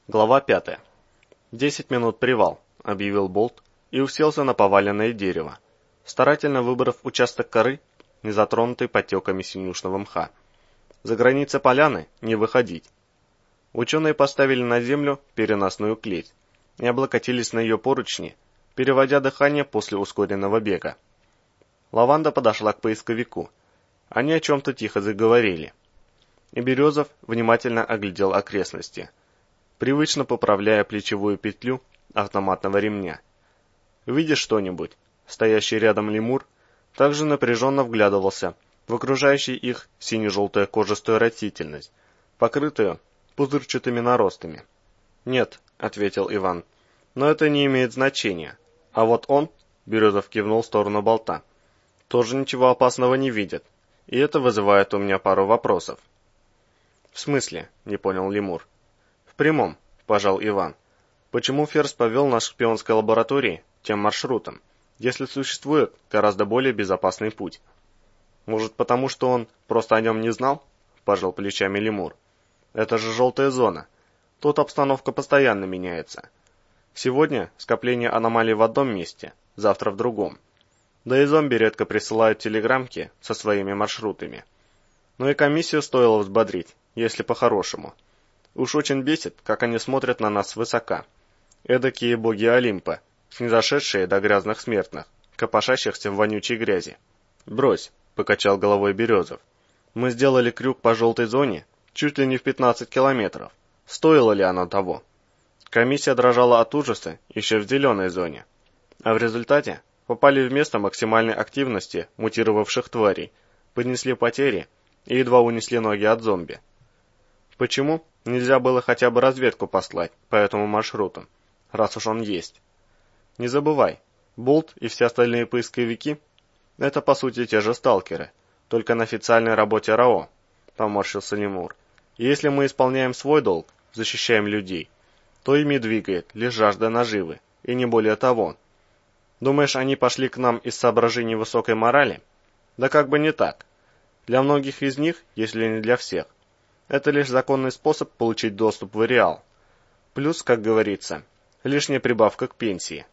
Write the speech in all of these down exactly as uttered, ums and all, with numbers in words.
Глава пятая. «Десять минут привал», — объявил Болт и уселся на поваленное дерево, старательно выбрав участок коры, не затронутый потеками синюшного мха. За границы поляны не выходить. Ученые поставили на землю переносную клеть и облокотились на ее поручни, переводя дыхание после ускоренного бега. Лаванда подошла к поисковику. Они о чем-то тихо заговорили. И Березов внимательно оглядел окрестности, привычно поправляя плечевую петлю автоматного ремня. «Видишь что-нибудь?» Стоящий рядом лемур также напряженно вглядывался в окружающую их сине-желтую кожистую растительность, покрытую пузырчатыми наростами. «Нет», — ответил Иван, — «но это не имеет значения. А вот он», — Березов кивнул в сторону болта, — «тоже ничего опасного не видит, и это вызывает у меня пару вопросов». «В смысле?» — не понял лемур. «В прямом», — пожал Иван. «Почему Ферзь повел нас к шпионской лаборатории тем маршрутом, если существует гораздо более безопасный путь?» «Может, потому что он просто о нем не знал?» — пожал плечами лемур. «Это же желтая зона. Тут обстановка постоянно меняется. Сегодня скопление аномалий в одном месте, завтра в другом. Да и зомби редко присылают телеграммки со своими маршрутами. Но и комиссию стоило взбодрить, если по-хорошему. Уж очень бесит, как они смотрят на нас свысока. Эдакие боги Олимпа, снизошедшие до грязных смертных, копошащихся в вонючей грязи. «Брось», — покачал головой Березов. «Мы сделали крюк по желтой зоне чуть ли не в пятнадцать километров. Стоило ли оно того?» Комиссия дрожала от ужаса еще в зеленой зоне. А в результате попали в место максимальной активности мутировавших тварей, понесли потери и едва унесли ноги от зомби. Почему нельзя было хотя бы разведку послать по этому маршруту, раз уж он есть? Не забывай, Болт и все остальные поисковики — это по сути те же сталкеры, только на официальной работе РАО, поморщился лемур. И если мы исполняем свой долг, защищаем людей, то ими двигает лишь жажда наживы, и не более того. Думаешь, они пошли к нам из соображений высокой морали? Да как бы не так. Для многих из них, если не для всех, это лишь законный способ получить доступ в Ареал. Плюс, как говорится, лишняя прибавка к пенсии.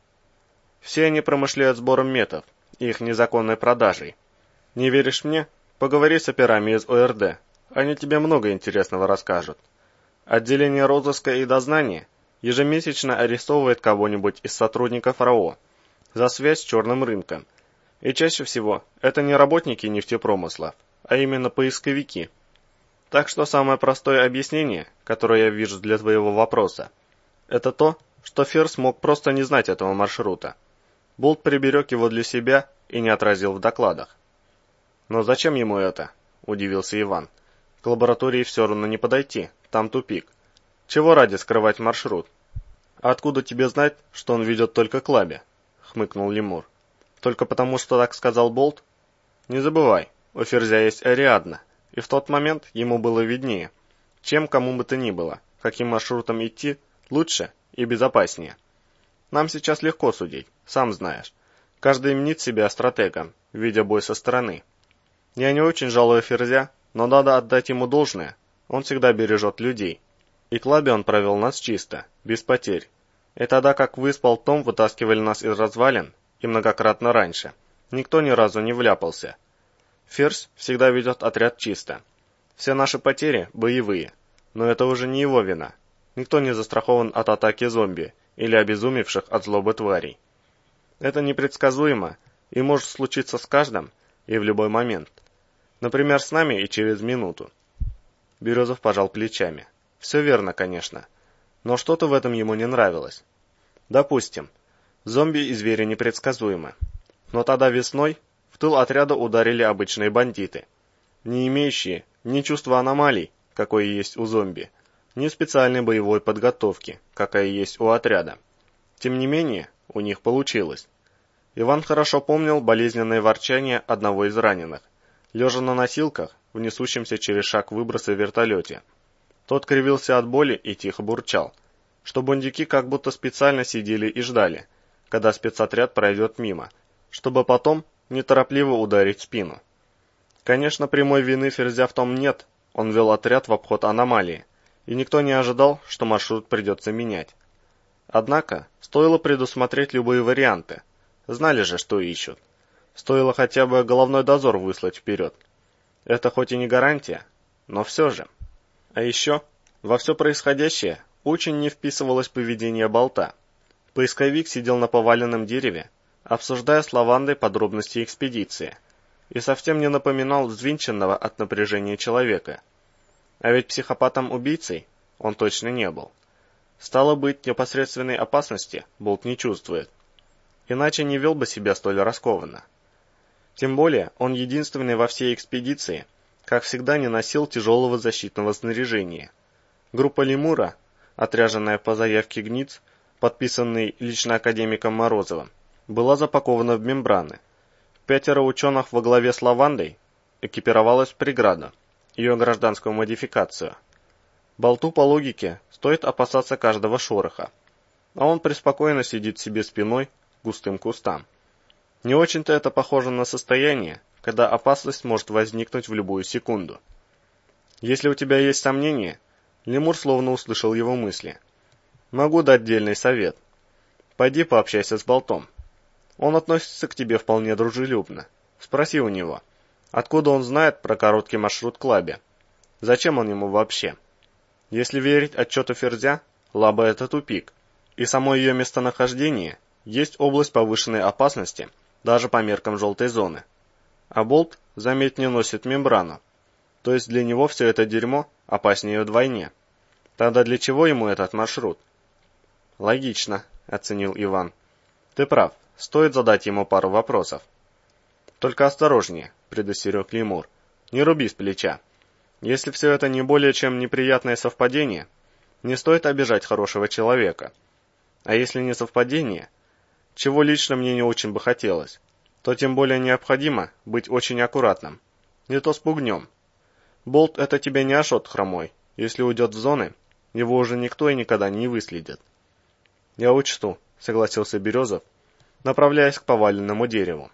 Все они промышляют сбором метов и их незаконной продажей. Не веришь мне? Поговори с операми из ОРД. Они тебе много интересного расскажут. Отделение розыска и дознания ежемесячно арестовывает кого-нибудь из сотрудников РАО за связь с черным рынком. И чаще всего это не работники нефтепромыслов, а именно поисковики. Так что самое простое объяснение, которое я вижу для твоего вопроса, это то, что Ферзь мог просто не знать этого маршрута. Болт приберег его для себя и не отразил в докладах. «Но зачем ему это?» – удивился Иван. «К лаборатории все равно не подойти, там тупик. Чего ради скрывать маршрут?» «А откуда тебе знать, что он ведет только к лабе?» – хмыкнул лемур. «Только потому, что так сказал Болт? Не забывай, у Ферзя есть Ариадна, и в тот момент ему было виднее, чем кому бы то ни было, каким маршрутом идти лучше и безопаснее. Нам сейчас легко судить, сам знаешь. Каждый мнит себя стратегом, видя бой со стороны. Я не очень жалую Ферзя, но надо отдать ему должное, он всегда бережет людей. И к лабе он провел нас чисто, без потерь. И тогда, как вы с Болтом вытаскивали нас из развалин, и многократно раньше, никто ни разу не вляпался. Ферзь всегда ведет отряд чисто. Все наши потери боевые, но это уже не его вина. Никто не застрахован от атаки зомби или обезумевших от злобы тварей. Это непредсказуемо и может случиться с каждым и в любой момент. Например, с нами и через минуту. Березов пожал плечами. Все верно, конечно, но что-то в этом ему не нравилось. Допустим, зомби и звери непредсказуемы, но тогда весной в тыл отряда ударили обычные бандиты, не имеющие ни чувства аномалий, какое есть у зомби, ни специальной боевой подготовки, какая есть у отряда. Тем не менее, у них получилось. Иван хорошо помнил болезненное ворчание одного из раненых, лежа на носилках в несущемся через шаг выброса в вертолете. Тот кривился от боли и тихо бурчал, что бандюки как будто специально сидели и ждали, когда спецотряд пройдет мимо, чтобы потом неторопливо ударить в спину. Конечно, прямой вины Ферзя в том нет, он вел отряд в обход аномалии, и никто не ожидал, что маршрут придется менять. Однако, стоило предусмотреть любые варианты. Знали же, что ищут. Стоило хотя бы головной дозор выслать вперед. Это хоть и не гарантия, но все же. А еще, во все происходящее очень не вписывалось поведение Болта. Поисковик сидел на поваленном дереве, обсуждая с Лавандой подробности экспедиции, и совсем не напоминал взвинченного от напряжения человека. А ведь психопатом-убийцей он точно не был. Стало быть, непосредственной опасности Болт не чувствует. Иначе не вел бы себя столь раскованно. Тем более, он единственный во всей экспедиции, как всегда, не носил тяжелого защитного снаряжения. Группа «Лемура», отряженная по заявке ГНИЦ, подписанной лично академиком Морозовым, была запакована в мембраны. Пятеро ученых во главе с Лавандой экипировалась в преграду, ее гражданскую модификацию. Болту, по логике, стоит опасаться каждого шороха, а он преспокойно сидит себе спиной к густым кустам. Не очень-то это похоже на состояние, когда опасность может возникнуть в любую секунду. Если у тебя есть сомнения, Лемур словно услышал его мысли. Могу дать дельный совет. Пойди пообщайся с Болтом. Он относится к тебе вполне дружелюбно. Спроси у него, откуда он знает про короткий маршрут к Лабе. Зачем он ему вообще? Если верить отчету Ферзя, Лаба — это тупик, и само ее местонахождение есть область повышенной опасности даже по меркам желтой зоны. А Болт, заметь, не носит мембрану, то есть для него все это дерьмо опаснее вдвойне. Тогда для чего ему этот маршрут? Логично, оценил Иван. Ты прав, стоит задать ему пару вопросов. Только осторожнее, предостерег Лемур, не руби с плеча. Если все это не более чем неприятное совпадение, не стоит обижать хорошего человека. А если не совпадение, чего лично мне не очень бы хотелось, то тем более необходимо быть очень аккуратным. Не то спугнем. Болт — это тебе не Ашот хромой. Если уйдет в зоны, его уже никто и никогда не выследит. Я учту, согласился Березов, направляясь к поваленному дереву.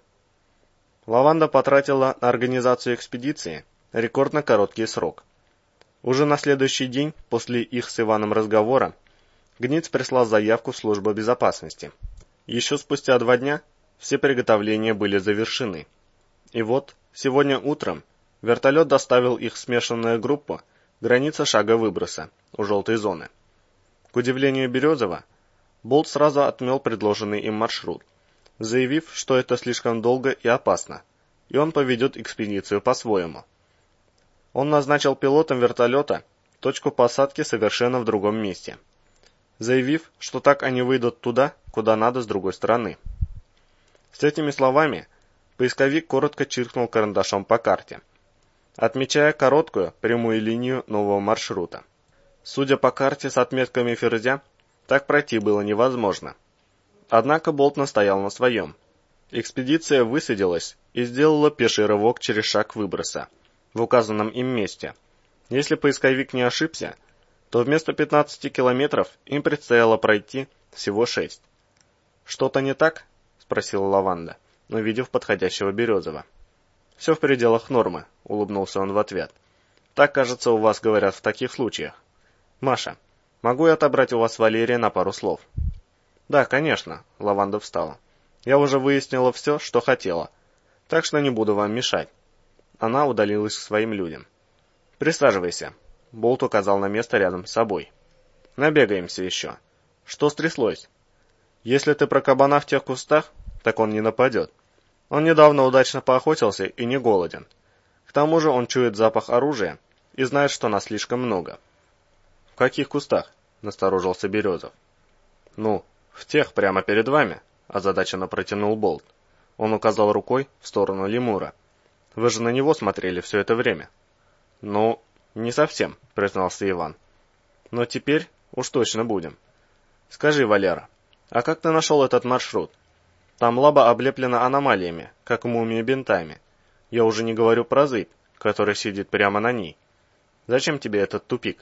Лаванда потратила на организацию экспедиции рекордно короткий срок. Уже на следующий день, после их с Иваном разговора, ГНИЦ прислал заявку в службу безопасности. Еще спустя два дня все приготовления были завершены. И вот, сегодня утром, вертолет доставил их в смешанную группу граница шага выброса у желтой зоны. К удивлению Березова, Болт сразу отмел предложенный им маршрут, заявив, что это слишком долго и опасно, и он поведет экспедицию по-своему. Он назначил пилотом вертолета точку посадки совершенно в другом месте, заявив, что так они выйдут туда, куда надо с другой стороны. С этими словами поисковик коротко чиркнул карандашом по карте, отмечая короткую прямую линию нового маршрута. Судя по карте с отметками Ферзя, так пройти было невозможно. Однако Болт настоял на своем. Экспедиция высадилась и сделала пеший рывок через шаг выброса в указанном им месте. Если поисковик не ошибся, то вместо пятнадцати километров им предстояло пройти всего шесть. «Что-то не так?» — спросила Лаванда, увидев подходящего Березова. «Все в пределах нормы», — улыбнулся он в ответ. «Так, кажется, у вас говорят в таких случаях. Маша, могу я отобрать у вас Валерия на пару слов?» «Да, конечно», — Лаванда встала. «Я уже выяснила все, что хотела, так что не буду вам мешать». Она удалилась к своим людям. «Присаживайся», — Болт указал на место рядом с собой. «Набегаемся еще. Что стряслось? Если ты про кабана в тех кустах, так он не нападет. Он недавно удачно поохотился и не голоден. К тому же он чует запах оружия и знает, что нас слишком много». «В каких кустах?» — насторожился Березов. «Ну, в тех прямо перед вами», — озадаченно протянул Болт. Он указал рукой в сторону Лемура. «Вы же на него смотрели все это время». «Ну, не совсем», — признался Иван. «Но теперь уж точно будем. Скажи, Валера, а как ты нашел этот маршрут? Там лаба облеплена аномалиями, как мумия бинтами. Я уже не говорю про зыбь, которая сидит прямо на ней. Зачем тебе этот тупик?»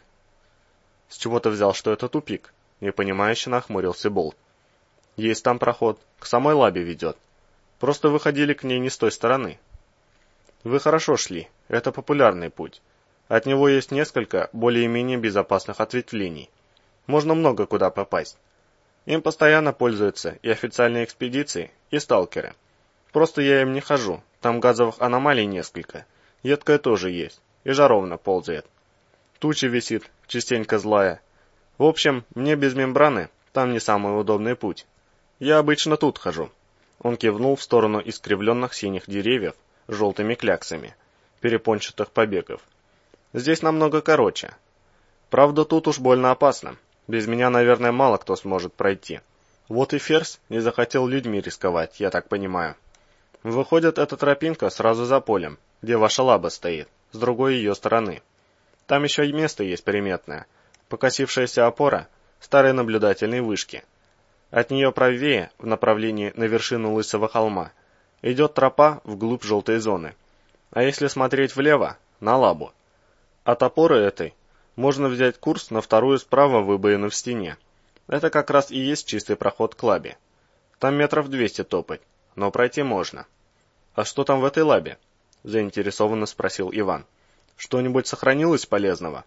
«С чего ты взял, что это тупик?» — непонимающе нахмурился Болт. «Есть там проход, к самой лабе ведет. Просто выходили к ней не с той стороны». «Вы хорошо шли, это популярный путь. От него есть несколько более-менее безопасных ответвлений. Можно много куда попасть. Им постоянно пользуются и официальные экспедиции, и сталкеры. Просто я им не хожу, там газовых аномалий несколько, едкая тоже есть, и жаровня ползает. Туча висит, частенько злая. В общем, мне без мембраны там не самый удобный путь. Я обычно тут хожу. Он кивнул в сторону искривленных синих деревьев с желтыми кляксами, перепончатых побегов. Здесь намного короче. Правда, тут уж больно опасно. Без меня, наверное, мало кто сможет пройти. Вот и Ферзь не захотел людьми рисковать, я так понимаю. Выходит, эта тропинка сразу за полем, где ваша лаба стоит, с другой ее стороны. Там еще и место есть приметное. Покосившаяся опора старой наблюдательной вышки. От нее правее, в направлении на вершину Лысого холма, идет тропа вглубь желтой зоны. А если смотреть влево, на лабу. От опоры этой можно взять курс на вторую справа выбоину в стене. Это как раз и есть чистый проход к лабе. Там метров двести топать, но пройти можно. А что там в этой лабе? Заинтересованно спросил Иван. Что-нибудь сохранилось полезного?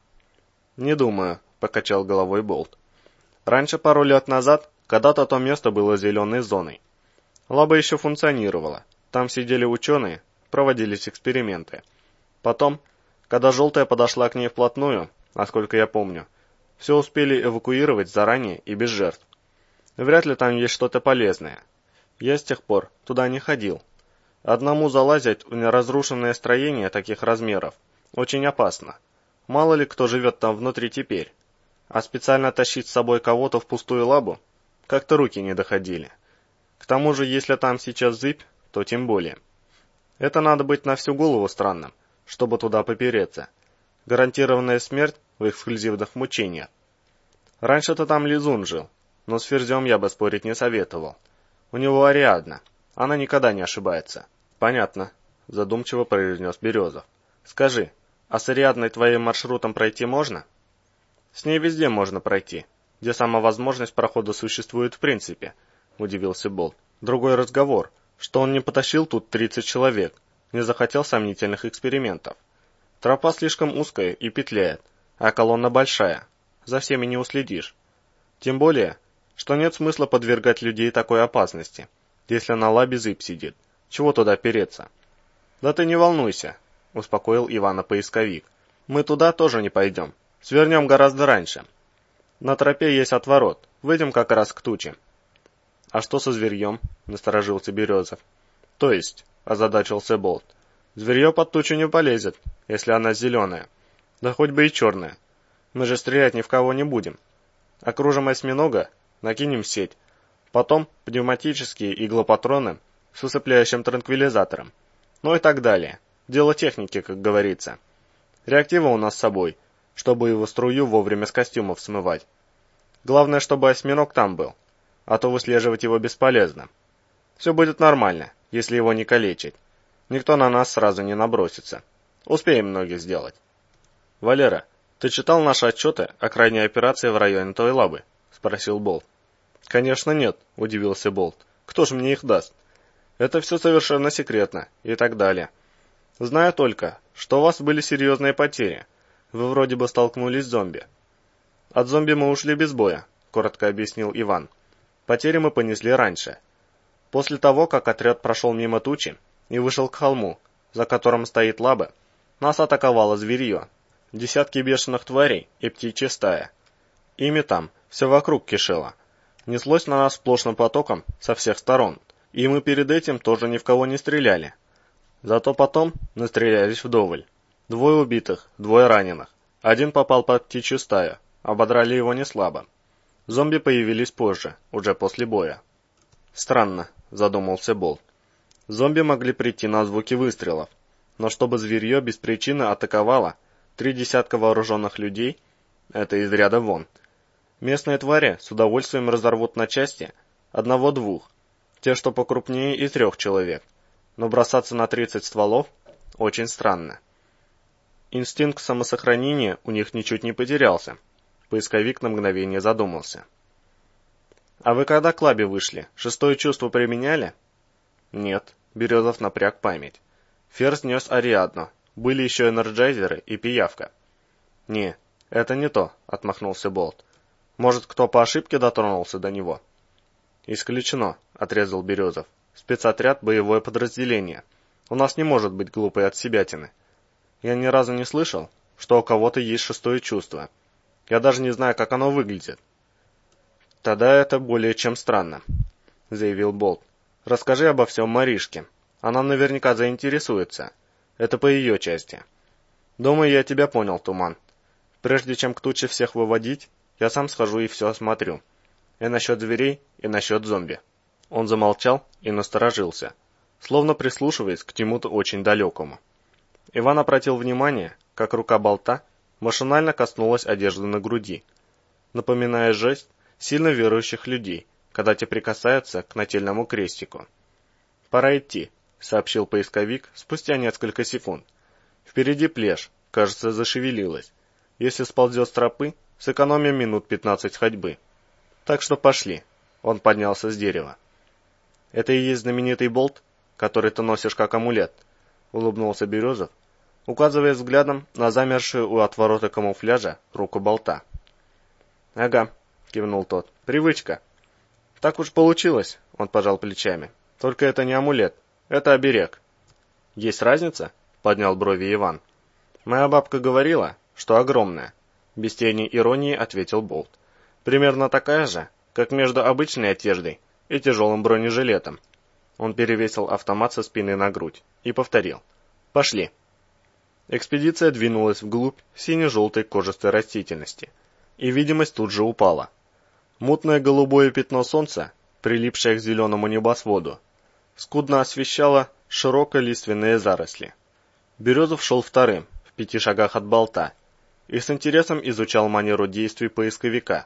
Не думаю, покачал головой Болт. Раньше, пару лет назад, когда-то то место было зеленой зоной. Лаба еще функционировала. Там сидели ученые, проводились эксперименты. Потом, когда желтая подошла к ней вплотную, насколько я помню, все успели эвакуировать заранее и без жертв. Вряд ли там есть что-то полезное. Я с тех пор туда не ходил. Одному залазить в неразрушенное строение таких размеров очень опасно. Мало ли кто живет там внутри теперь. А специально тащить с собой кого-то в пустую лабу как-то руки не доходили. К тому же, если там сейчас зыбь, то тем более. Это надо быть на всю голову странным, чтобы туда попереться. Гарантированная смерть в эксклюзивных мучениях. Раньше-то там Лизун жил, но с Ферзем я бы спорить не советовал. У него Ариадна, она никогда не ошибается. Понятно, задумчиво произнес Березов. Скажи, а с Ариадной твоим маршрутом пройти можно? С ней везде можно пройти, где сама возможность прохода существует в принципе, удивился Болт. Другой разговор, что он не потащил тут тридцать человек, не захотел сомнительных экспериментов. Тропа слишком узкая и петляет, а колонна большая, за всеми не уследишь. Тем более, что нет смысла подвергать людей такой опасности, если на лабе зыбь сидит. Чего туда переться? Да ты не волнуйся, успокоил Ивана поисковик. Мы туда тоже не пойдем, свернем гораздо раньше. На тропе есть отворот, выйдем как раз к туче. А что со зверьем? Насторожился Березов. То есть, озадачился Болт. Зверье под тучу не полезет, если она зеленая. Да хоть бы и черная. Мы же стрелять ни в кого не будем. Окружим осьминога, накинем сеть. Потом пневматические иглопатроны с усыпляющим транквилизатором. Ну и так далее. Дело техники, как говорится. Реактива у нас с собой, чтобы его струю вовремя с костюмов смывать. Главное, чтобы осьминог там был, а то выслеживать его бесполезно. Все будет нормально, если его не калечить. Никто на нас сразу не набросится. Успеем ноги сделать. Валера, ты читал наши отчеты о крайней операции в районе той лабы? Спросил Болт. Конечно нет, удивился Болт. Кто ж мне их даст? Это все совершенно секретно и так далее. Знаю только, что у вас были серьезные потери. Вы вроде бы столкнулись с зомби. От зомби мы ушли без боя, коротко объяснил Иван. Потери мы понесли раньше. После того, как отряд прошел мимо тучи и вышел к холму, за которым стоит лаба, нас атаковало зверье. Десятки бешеных тварей и птичья стая. Ими там все вокруг кишело. Неслось на нас сплошным потоком со всех сторон, и мы перед этим тоже ни в кого не стреляли. Зато потом настрелялись вдоволь. Двое убитых, двое раненых. Один попал под птичью стаю, ободрали его не слабо. Зомби появились позже, уже после боя. Странно, задумался Болт. Зомби могли прийти на звуки выстрелов, но чтобы зверье без причины атаковало три десятка вооруженных людей, это из ряда вон. Местные твари с удовольствием разорвут на части одного-двух, те, что покрупнее, и трех человек, но бросаться на тридцать стволов очень странно. Инстинкт самосохранения у них ничуть не потерялся. Поисковик на мгновение задумался. А вы когда к лабе вышли, шестое чувство применяли? Нет, Березов напряг память. Ферзь нес Ариадну, были еще энерджайзеры и пиявка. «Не, это не то», — отмахнулся Болт. «Может, кто по ошибке дотронулся до него?» «Исключено», — отрезал Березов. «Спецотряд — боевое подразделение. У нас не может быть глупой отсебятины. Я ни разу не слышал, что у кого-то есть шестое чувство. Я даже не знаю, как оно выглядит». «Тогда это более чем странно», — заявил Болт. «Расскажи обо всем Маришке. Она наверняка заинтересуется. Это по ее части». «Думаю, я тебя понял, Туман. Прежде чем к туче всех выводить, я сам схожу и все осмотрю. И насчет зверей, и насчет зомби». Он замолчал и насторожился, словно прислушиваясь к чему-то очень далекому. Иван обратил внимание, как рука Болта машинально коснулась одежды на груди, напоминая жест сильно верующих людей, когда те прикасаются к нательному крестику. «Пора идти», — сообщил поисковик спустя несколько секунд. «Впереди плешь, кажется, зашевелилась. Если сползет с тропы, сэкономим минут пятнадцать ходьбы. Так что пошли». Он поднялся с дерева. «Это и есть знаменитый болт, который ты носишь как амулет», — улыбнулся Березов, указывая взглядом на замершую у отворота камуфляжа руку Болта. «Ага», — кивнул тот, — «привычка». «Так уж получилось», — он пожал плечами. «Только это не амулет, это оберег». «Есть разница?» — поднял брови Иван. «Моя бабка говорила, что огромная», — без тени иронии ответил Болт. «Примерно такая же, как между обычной одеждой и тяжелым бронежилетом». Он перевесил автомат со спины на грудь и повторил. «Пошли». Экспедиция двинулась вглубь сине-желтой кожистой растительности, и видимость тут же упала. Мутное голубое пятно солнца, прилипшее к зеленому небосводу, скудно освещало широколиственные заросли. Березов шел вторым, в пяти шагах от Болта, и с интересом изучал манеру действий поисковика.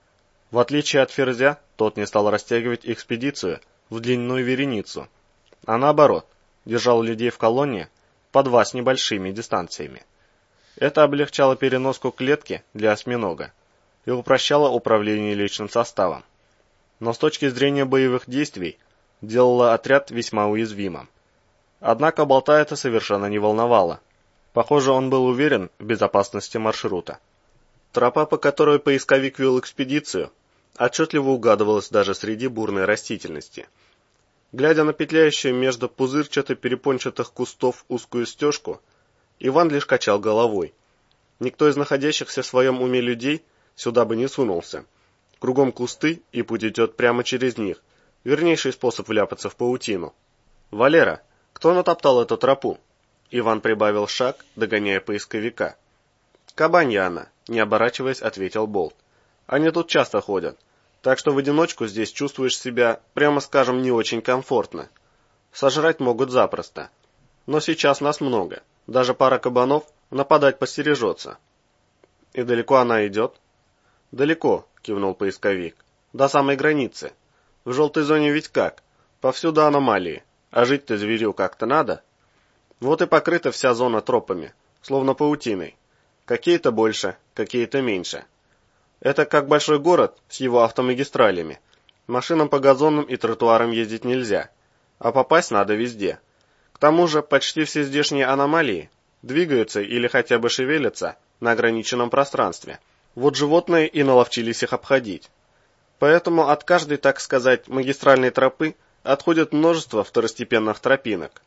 В отличие от Ферзя, тот не стал растягивать экспедицию в длинную вереницу, а наоборот, держал людей в колонне по два с небольшими дистанциями. Это облегчало переноску клетки для осьминога и упрощало управление личным составом. Но с точки зрения боевых действий делало отряд весьма уязвимым. Однако Болта это совершенно не волновало. Похоже, он был уверен в безопасности маршрута. Тропа, по которой поисковик вел экспедицию, отчетливо угадывалась даже среди бурной растительности. Глядя на петляющую между пузырчато-перепончатых кустов узкую стежку, Иван лишь качал головой. Никто из находящихся в своем уме людей сюда бы не сунулся. Кругом кусты, и путь идет прямо через них. Вернейший способ вляпаться в паутину. «Валера, кто натоптал эту тропу?» Иван прибавил шаг, догоняя поисковика. «Кабанья она», — не оборачиваясь, ответил Болт. «Они тут часто ходят, так что в одиночку здесь чувствуешь себя, прямо скажем, не очень комфортно. Сожрать могут запросто. Но сейчас нас много, даже пара кабанов нападать постережется». «И далеко она идет?» «Далеко», — кивнул поисковик, — «до самой границы. В желтой зоне ведь как? Повсюду аномалии, а жить-то зверю как-то надо. Вот и покрыта вся зона тропами, словно паутиной. Какие-то больше, какие-то меньше. Это как большой город с его автомагистралями. Машинам по газонам и тротуарам ездить нельзя, а попасть надо везде. К тому же почти все здешние аномалии двигаются или хотя бы шевелятся на ограниченном пространстве. Вот животные и наловчились их обходить. Поэтому от каждой, так сказать, магистральной тропы отходит множество второстепенных тропинок.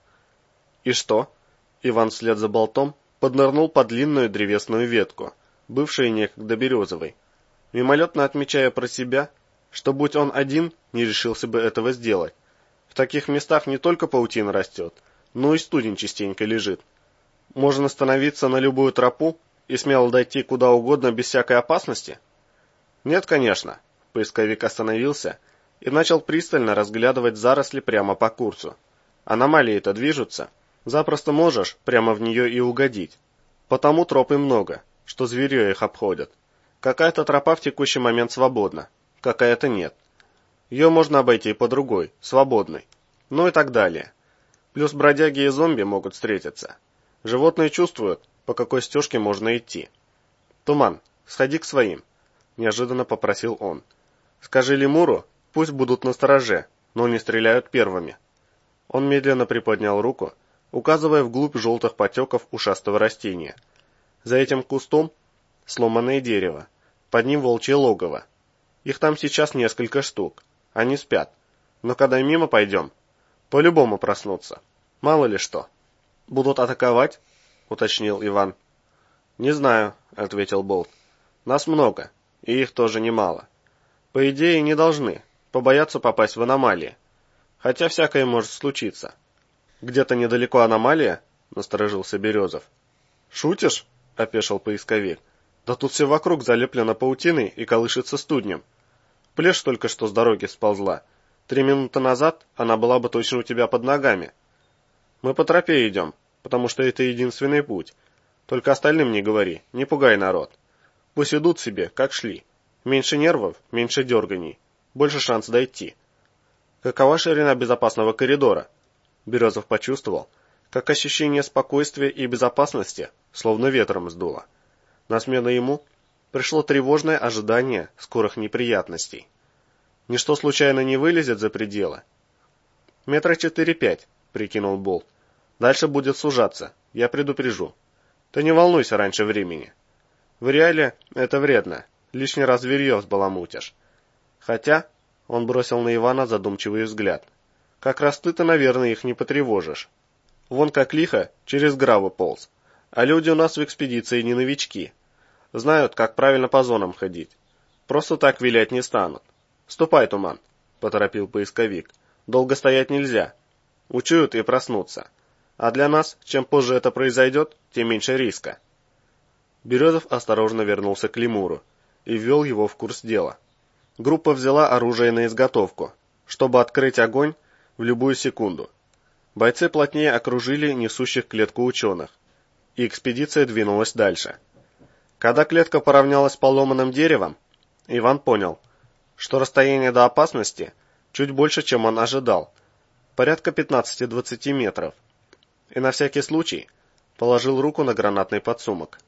И что? Иван вслед за Болтом поднырнул под длинную древесную ветку, бывшую некогда березовой, мимолетно отмечая про себя, что будь он один, не решился бы этого сделать. В таких местах не только паутина растет, но и студень частенько лежит. Можно становиться на любую тропу и смело дойти куда угодно без всякой опасности? Нет, конечно. Поисковик остановился и начал пристально разглядывать заросли прямо по курсу. Аномалии-то движутся. Запросто можешь прямо в нее и угодить. Потому троп и много, что зверьё их обходят. Какая-то тропа в текущий момент свободна, какая-то нет. Ее можно обойти по другой, свободной. Ну и так далее. Плюс бродяги и зомби могут встретиться. Животные чувствуют, по какой стежке можно идти. «Туман, сходи к своим», — неожиданно попросил он. «Скажи лемуру, пусть будут настороже, но не стреляют первыми». Он медленно приподнял руку, указывая вглубь желтых потеков ушастого растения. За этим кустом сломанное дерево, под ним волчье логово. Их там сейчас несколько штук, они спят, но когда мимо пойдем, по-любому проснутся, мало ли что. Будут атаковать? Уточнил Иван. Не знаю, ответил Болт. Нас много, и их тоже немало. По идее, не должны, побояться попасть в аномалии. Хотя всякое может случиться. Где-то недалеко аномалия? Насторожился Березов. Шутишь? Опешил поисковик. Да тут все вокруг залеплено паутиной и колышется студнем. Плешь только что с дороги сползла. Три минуты назад она была бы точно у тебя под ногами. Мы по тропе идем, потому что это единственный путь. Только остальным не говори, не пугай народ. Пусть идут себе, как шли. Меньше нервов, меньше дерганий, больше шанс дойти. Какова ширина безопасного коридора? Березов почувствовал, как ощущение спокойствия и безопасности словно ветром сдуло. На смену ему пришло тревожное ожидание скорых неприятностей. Ничто случайно не вылезет за пределы? Метра четыре-пять, прикинул Болт. Дальше будет сужаться, я предупрежу. Ты не волнуйся раньше времени. В реале это вредно, лишний раз зверье взбаламутишь. Хотя, он бросил на Ивана задумчивый взгляд, как раз ты-то, наверное, их не потревожишь. Вон как лихо через граву полз. А люди у нас в экспедиции не новички. Знают, как правильно по зонам ходить. Просто так вилять не станут. Ступай, Туман, поторопил поисковик. Долго стоять нельзя. Учуют и проснутся. А для нас, чем позже это произойдет, тем меньше риска. Березов осторожно вернулся к лемуру и ввел его в курс дела. Группа взяла оружие на изготовку, чтобы открыть огонь в любую секунду. Бойцы плотнее окружили несущих клетку ученых, и экспедиция двинулась дальше. Когда клетка поравнялась с поломанным деревом, Иван понял, что расстояние до опасности чуть больше, чем он ожидал, порядка пятнадцати-двадцати метров, и на всякий случай положил руку на гранатный подсумок.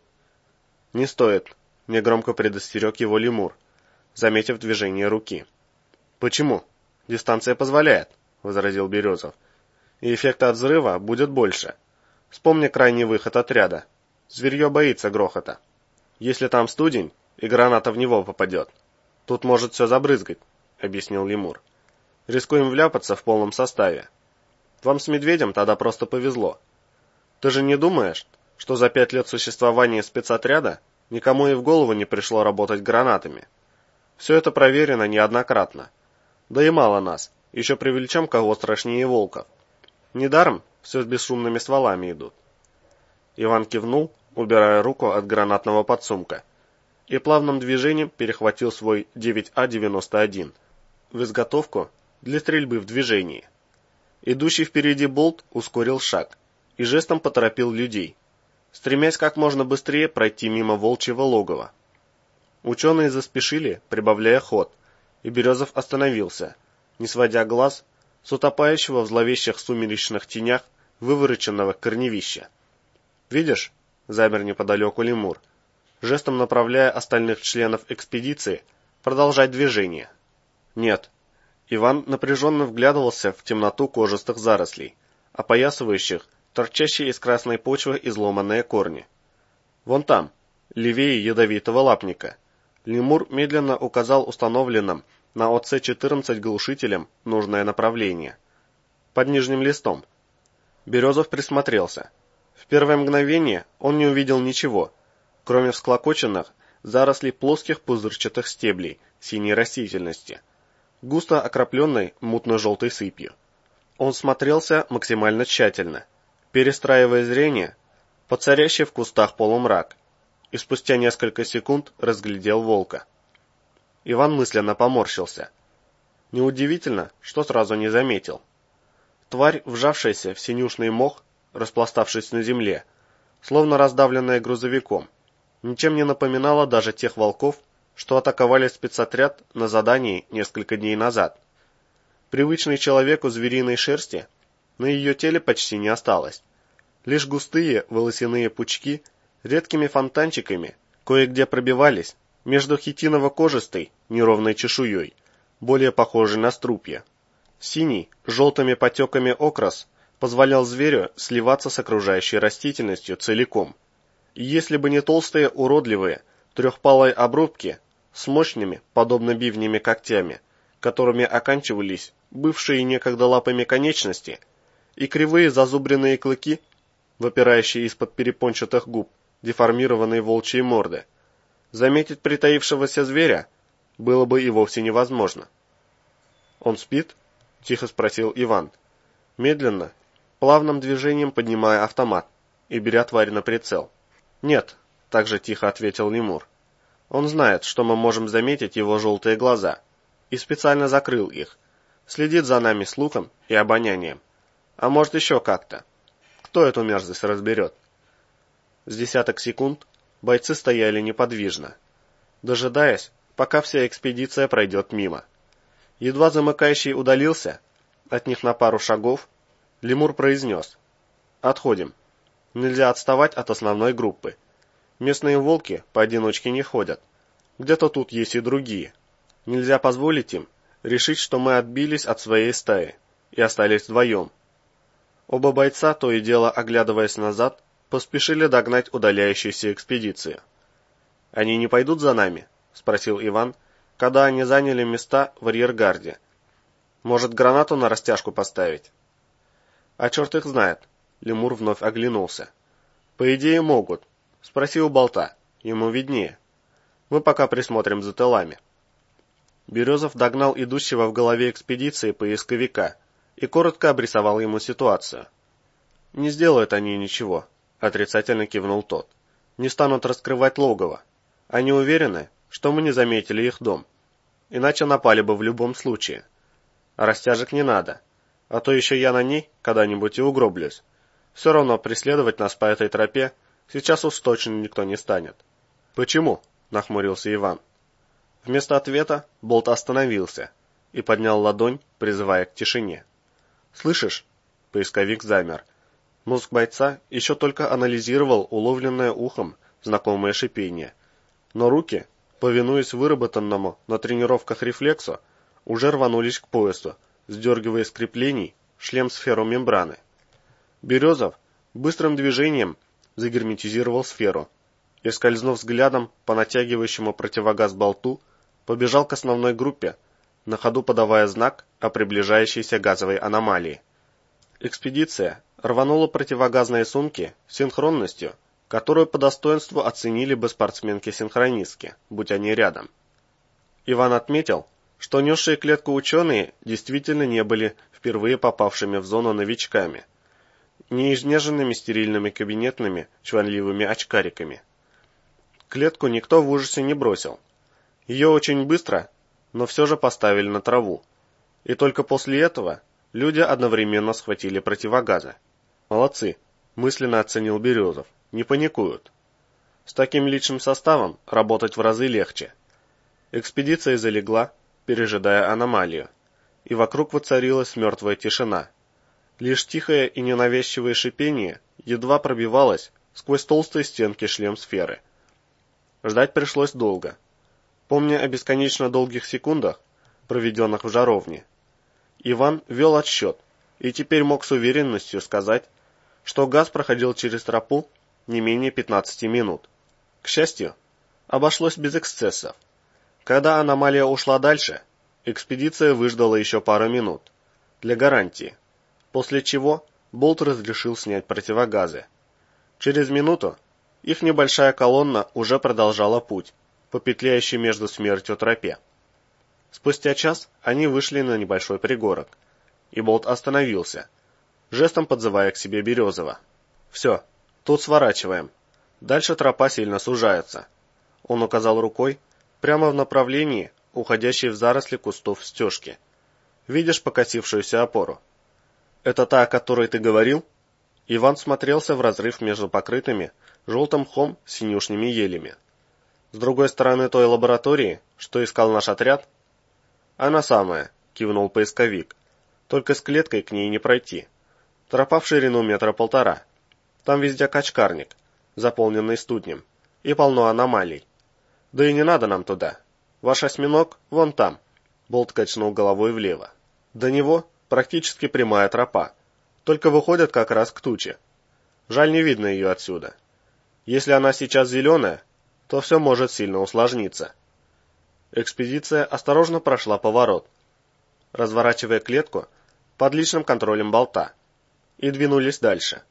«Не стоит», — негромко предостерег его лемур, заметив движение руки. «Почему? Дистанция позволяет», — возразил Березов. «И эффекта от взрыва будет больше. Вспомни крайний выход отряда. Зверье боится грохота. Если там студень, и граната в него попадет, тут может все забрызгать», — объяснил лемур. «Рискуем вляпаться в полном составе. Вам с медведем тогда просто повезло. Ты же не думаешь, что за пять лет существования спецотряда никому и в голову не пришло работать гранатами? Все это проверено неоднократно. Да и мало нас, еще привлечем кого страшнее волков. Недаром все с бесшумными стволами идут». Иван кивнул, убирая руку от гранатного подсумка, и плавным движением перехватил свой девять А девяносто один в изготовку для стрельбы в движении. Идущий впереди Болт ускорил шаг и жестом поторопил людей, стремясь как можно быстрее пройти мимо волчьего логова. Ученые заспешили, прибавляя ход, и Березов остановился, не сводя глаз с утопающего в зловещих сумеречных тенях вывороченного корневища. «Видишь?» — замер неподалеку лемур, жестом направляя остальных членов экспедиции продолжать движение. «Нет». Иван напряженно вглядывался в темноту кожистых зарослей, опоясывающих торчащие из красной почвы изломанные корни. «Вон там, левее ядовитого лапника». Лемур медленно указал установленным на О Ц четырнадцать глушителем нужное направление. «Под нижним листом». Березов присмотрелся. В первое мгновение он не увидел ничего, кроме всклокоченных зарослей плоских пузырчатых стеблей синей растительности, густо окропленной мутно-желтой сыпью. Он смотрелся максимально тщательно, перестраивая зрение под царящий в кустах полумрак, и спустя несколько секунд разглядел волка. Иван мысленно поморщился. Неудивительно, что сразу не заметил. Тварь, вжавшаяся в синюшный мох, распластавшись на земле, словно раздавленная грузовиком, ничем не напоминала даже тех волков, что атаковали спецотряд на задании несколько дней назад. Привычной человеку звериной шерсти на ее теле почти не осталось. Лишь густые волосяные пучки редкими фонтанчиками кое-где пробивались между хитиново-кожистой неровной чешуей, более похожей на струпья. Синий, с желтыми потеками окрас позволял зверю сливаться с окружающей растительностью целиком. И если бы не толстые, уродливые, трехпалые обрубки с мощными, подобно бивнями, когтями, которыми оканчивались бывшие некогда лапами конечности, и кривые зазубренные клыки, выпирающие из-под перепончатых губ, деформированные волчьи морды, заметить притаившегося зверя было бы и вовсе невозможно. «Он спит?» – тихо спросил Иван, медленно, плавным движением поднимая автомат и беря тварь на прицел. «Нет», – также тихо ответил лемур. «Он знает, что мы можем заметить его желтые глаза, и специально закрыл их, следит за нами слухом и обонянием. А может еще как-то. Кто эту мерзость разберет?» С десяток секунд бойцы стояли неподвижно, дожидаясь, пока вся экспедиция пройдет мимо. Едва замыкающий удалился, от них на пару шагов, лемур произнес: «Отходим. Нельзя отставать от основной группы. Местные волки поодиночке не ходят. Где-то тут есть и другие. Нельзя позволить им решить, что мы отбились от своей стаи и остались вдвоем». Оба бойца, то и дело оглядываясь назад, поспешили догнать удаляющуюся экспедицию. «Они не пойдут за нами?» – спросил Иван, когда они заняли места в арьергарде. «Может, гранату на растяжку поставить?» «А черт их знает», – лемур вновь оглянулся. «По идее, могут. Спроси у болта, ему виднее. Мы пока присмотрим за тылами». Березов догнал идущего в голове экспедиции поисковика и коротко обрисовал ему ситуацию. «Не сделают они ничего», – отрицательно кивнул тот. «Не станут раскрывать логово. Они уверены, что мы не заметили их дом. Иначе напали бы в любом случае. А растяжек не надо, а то еще я на ней когда-нибудь и угроблюсь. Все равно преследовать нас по этой тропе сейчас уж точно никто не станет». «Почему?» – нахмурился Иван. Вместо ответа болт остановился и поднял ладонь, призывая к тишине. «Слышишь?» – поисковик замер. Мозг бойца еще только анализировал уловленное ухом знакомое шипение. Но руки, повинуясь выработанному на тренировках рефлексу, уже рванулись к поясу, сдергивая с креплений шлем-сферу мембраны. Березов быстрым движением загерметизировал сферу и, скользнув взглядом по натягивающему противогаз болту, побежал к основной группе, на ходу подавая знак о приближающейся газовой аномалии. Экспедиция рванула противогазные сумки с синхронностью, которую по достоинству оценили бы спортсменки-синхронистки, будь они рядом. Иван отметил, что несшие клетку ученые действительно не были впервые попавшими в зону новичками, не изнеженными стерильными кабинетными чванливыми очкариками. Клетку никто в ужасе не бросил. Ее очень быстро, но все же поставили на траву, и только после этого люди одновременно схватили противогазы. «Молодцы», – мысленно оценил Березов. «Не паникуют. С таким личным составом работать в разы легче». Экспедиция залегла, пережидая аномалию, и вокруг воцарилась мертвая тишина. Лишь тихое и ненавязчивое шипение едва пробивалось сквозь толстые стенки шлем-сферы. Ждать пришлось долго. Помня о бесконечно долгих секундах, проведенных в жаровне, Иван вел отсчет и теперь мог с уверенностью сказать, что газ проходил через тропу не менее пятнадцати минут. К счастью, обошлось без эксцессов. Когда аномалия ушла дальше, экспедиция выждала еще пару минут, для гарантии, после чего болт разрешил снять противогазы. Через минуту их небольшая колонна уже продолжала путь по петляющей между смертью тропе. Спустя час они вышли на небольшой пригорок, и болт остановился, жестом подзывая к себе Березова. «Все, тут сворачиваем. Дальше тропа сильно сужается». Он указал рукой прямо в направлении, уходящей в заросли кустов стежки. «Видишь покосившуюся опору?» «Это та, о которой ты говорил?» Иван смотрелся в разрыв между покрытыми желтым мхом синюшными елями. «С другой стороны той лаборатории, что искал наш отряд?» «Она самая», — кивнул поисковик. «Только с клеткой к ней не пройти. Тропа в ширину метра полтора. Там везде качкарник, заполненный студнем, и полно аномалий. Да и не надо нам туда. Ваш осьминог вон там». Болт качнул головой влево. До него практически прямая тропа, только выходит как раз к туче. Жаль, не видно ее отсюда. Если она сейчас зеленая, то все может сильно усложниться. Экспедиция осторожно прошла поворот, разворачивая клетку под личным контролем болта, и двинулись дальше.